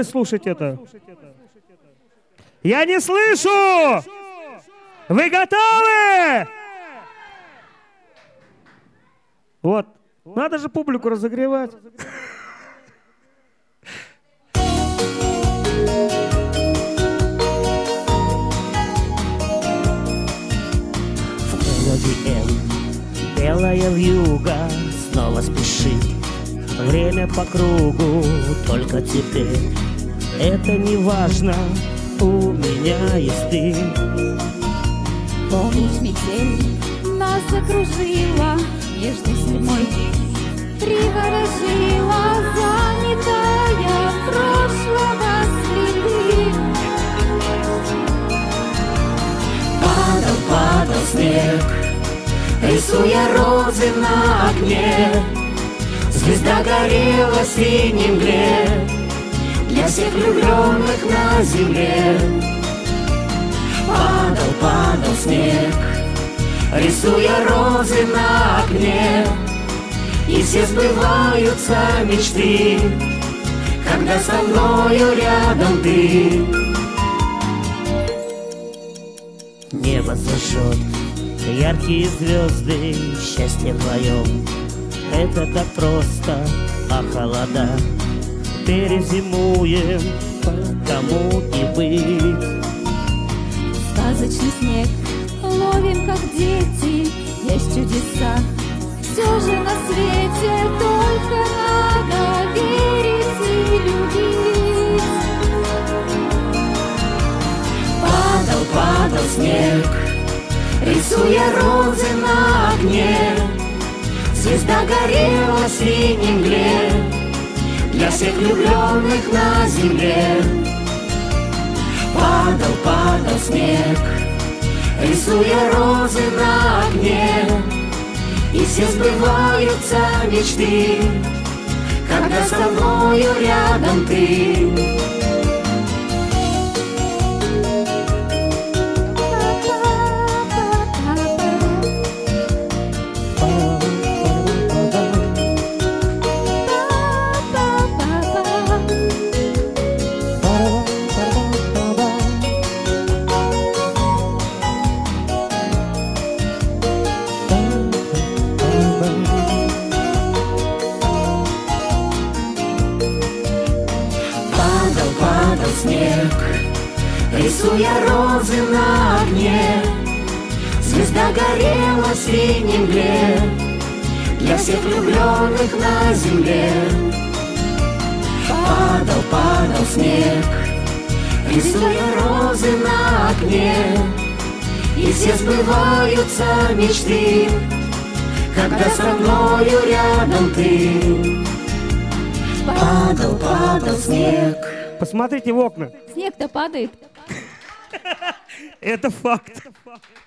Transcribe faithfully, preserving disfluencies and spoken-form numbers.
готовы слушать это? Я не слышу! Вы готовы? Вот. Надо же публику разогревать. Белая вьюга снова спешит, время по кругу, только теперь это не важно, у меня есть ты. Помнишь, метель нас закружила, нежной зимой приворожила, заметая прошлого следы. Падал, падал снег, рисуя розы на окне, звезда горела в синей мгле для всех влюбленных на земле. Падал, падал снег, рисуя розы на окне, и все сбываются мечты, когда со мною рядом ты. Небо зажжет яркие звезды, счастье вдвоем. Это так просто, а холода перезимуем, кому не быть. Сказочный снег ловим, как дети, есть чудеса. Все же на свете только надо верить и любить. Падал, падал снег, рисуя розы на окне, звезда горела в синей мгле для всех влюбленных на земле. Падал, падал снег, рисуя розы на окне, и все сбываются мечты, когда со мною рядом ты. Снег, рисуя розы на окне, звезда горела в синей мгле для всех влюбленных на земле. Падал, падал снег, рисуя розы на окне, и все сбываются мечты, когда со мною рядом ты. Падал, падал снег. Посмотрите в окна. Снег-то падает. Это факт.